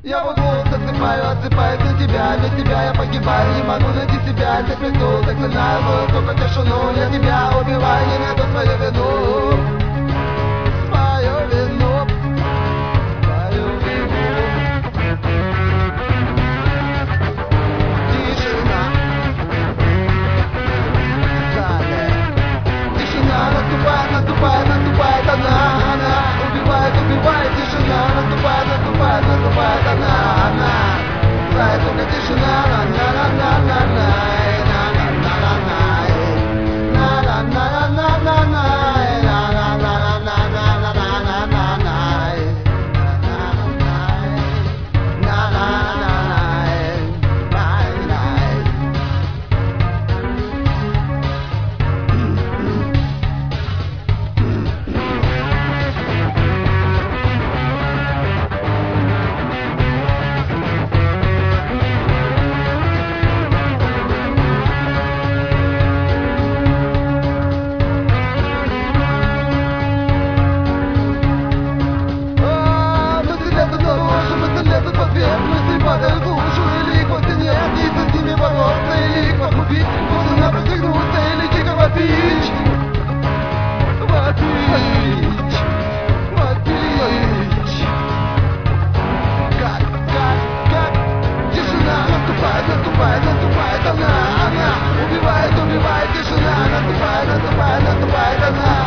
Я вот голос отсыпаю, отсыпаюсь на тебя. Без тебя я погибаю, не могу найти себя. Здесь приду, заклинаю мою только тишину. Я тебя убиваю, не найду свою вину. Свою вину. Свою вину. Тишина. Далее. Тишина наступает, наступает, наступает она. Убивает, убивает, тишина наступает, наступает, наступает она. Зная только тишина, мысли падают в лужу, или их вовсе нет, если с ними бороться, или их погубить, можно простегнуться, или дико вопить. Вопить. Вопить. Как? Тишина наступает, наступает, наступает она. Убивает, убивает, тишина наступает, наступает, наступает она.